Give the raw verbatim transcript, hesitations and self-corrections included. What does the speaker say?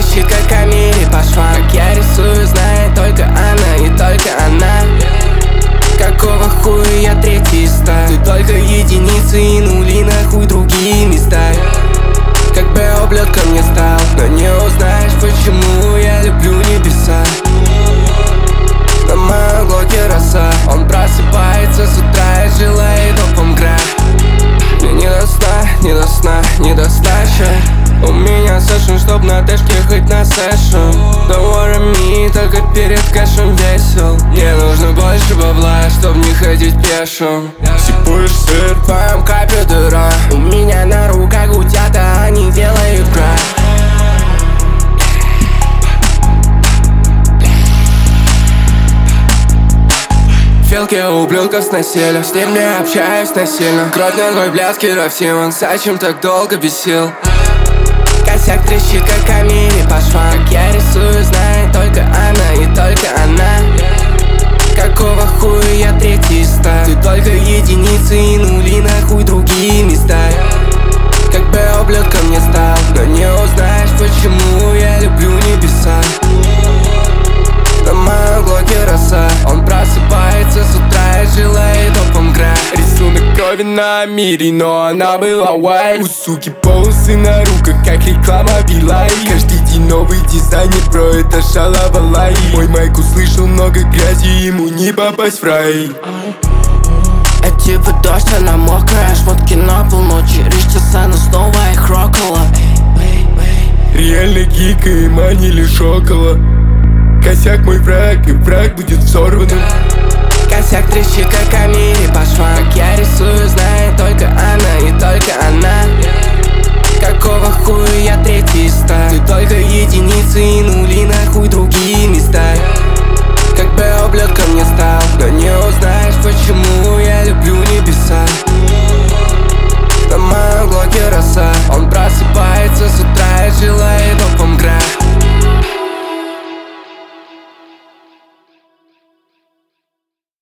трещит, как камень по швам. Как я рисую, знает только она и только она. Какого хуя я третий ста? Ты только единицы и нули, нахуй другие места. Как бы ублюдком не стал, но не узнаешь, почему я люблю небеса. На моем глоке роса, он просыпается с утра и желает опом град. Мне не до сна, не до сна, не до стача. У меня сэшн, чтоб на тэшке хоть на сэшн. Don't worry me, только перед кэшем весел. Мне нужно больше бабла, чтоб не ходить пешим. Сипуешь сыр, в твоем капе дыра. У меня на руках утята, они делают край. Фелки ублюдков сносили, с ним не общаюсь насильно. Кровь на твой бляд, керосин, зачем так долго бесил? Косяк трещит, как камень по швам. Как я рисую, знает только она и только она. Какого хуя я третий ста? Ты только единицы и нули, нахуй другие места. Как бы ублюдком не стал, но не узнаешь, почему я люблю небеса. На моем глоке роса, он просыпается с утра и желает опом град. Рисунок крови на мире, но она была white. У суки полосы на руках, как реклама Билай. Каждый день новый дизайнер, бро, это шалавалай. Мой майк услышал много грязи, ему не попасть в рай. Это типа дождь, она мокрая, шмотки на полночи. Ричаса, но снова их рокала. Реально гика и манили шокола. Косяк мой враг, и враг будет взорванным. Косяк трещит, как камень по швам. Как я рисую, знает только она и только она. Какого хуя я третий ста? Ты только единицы и нули, нахуй другие места. Как бы ублюдком не стал, но не узнаешь, почему я люблю небеса. На моем глоке роса, он просыпается с утра и желает